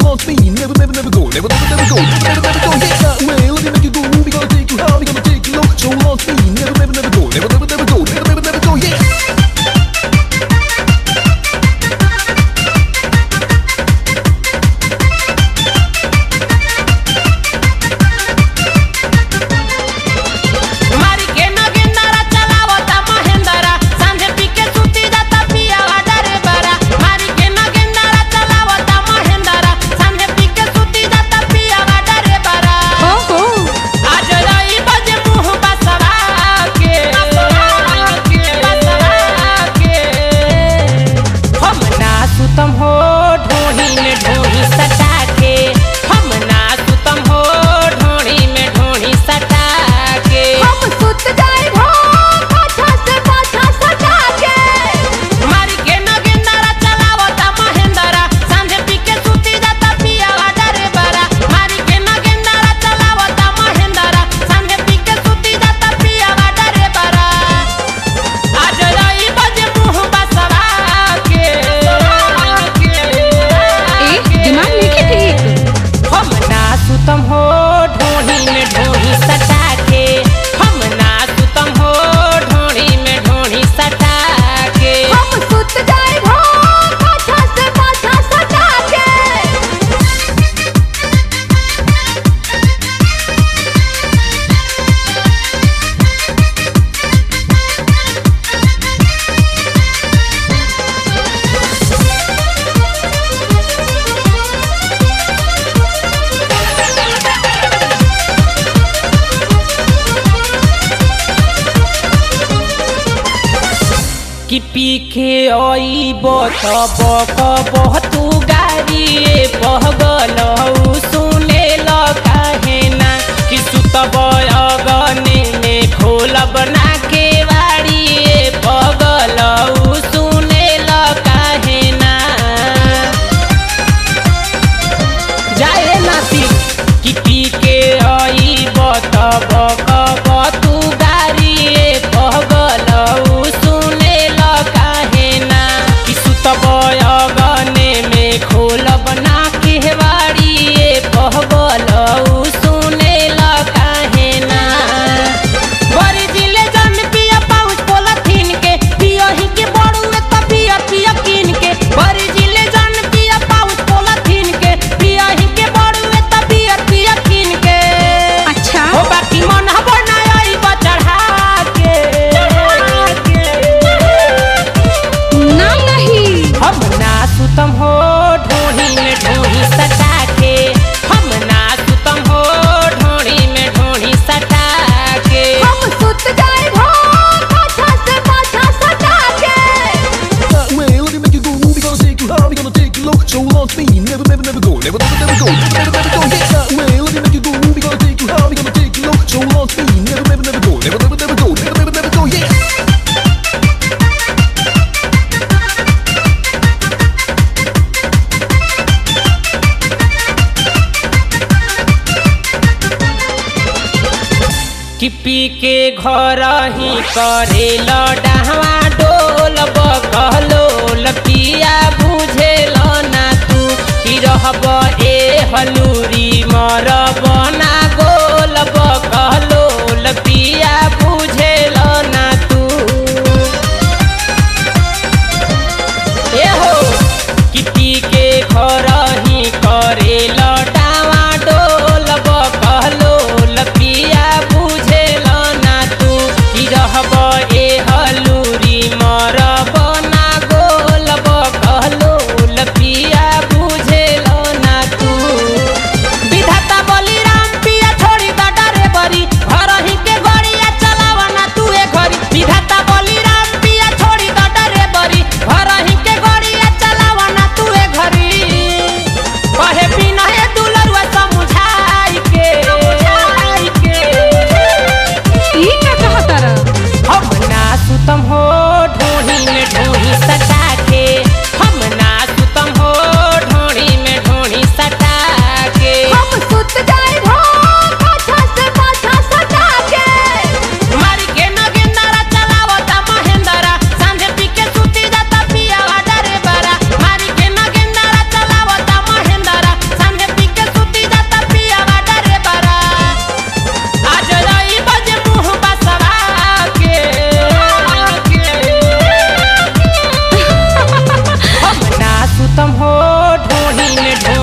lost me. Never, never, never go. Never, never, never go. Never, never go. Get that way. Let me make you go. We gonna take you high. We gonna take you low. So lost me. Never, never, never go. Never, never, never go. Never, never, never go. Yeah. कि पी के आईबो तब तू गाड़ी पहगलऊ सुने ल काहे ना कि सुतब अगने में खोलब ना के बाड़ी पहगलऊ सुने ल काहे ना जाए नाती कि पी के आईबो तब तू गाड़ी पहगलऊ सुने अगने में खोलब ना केवाड़ी पहगलऊ सुने ल काहे ना बड़ी जिले जन पिया पाउच पोलथीन के पियही के बड़ुए त पिया पिया किन के बड़ी जिले जन पिया पाउच पोलथीन के पियही के बड़ुए त पिया पिया किन के अच्छा हो बाकी मन बनाई बचढ़ा के ना नहीं हम ना सुतम हो ढोढ़ी में ढोढ़ी सटा के हम ना सुतम हो ढोढ़ी में ढोढ़ी सटा के हम सुत जाए हो पाछा से पाछा सटा के That way. Let me make you go. We gonna take you high. We gonna take you low. So lost me. Never, never, never go. Never, never, never go. Never, never go. Get that way. Let me make you go. We gonna take you high. We gonna take you low. So lost me. Never, never, never go. Never, never, never go. Never, never, never go. Yeah. कि पी के घर ही करे डहवा डोल बकलोल पिया बुझेल ना तू कि रहब ए हलूरी मरब ना गोल बकलोल पिया बुझेल ना तू ए हो कि पी के घर ही करे डावा डोल बकलोल पिया रहब ए हलूरी मरब ना गोल बकलोल पिया बुझेल ना तू विधाता बलिराम पिया छोड़ी द डरे बरी घर ही के गड़िया चलावा ना तू ए घरी विधाता बलिराम पिया छोड़ी द डरे बरी घर ही के गड़िया चलावा ना तू ए घरी ढोही में ढोही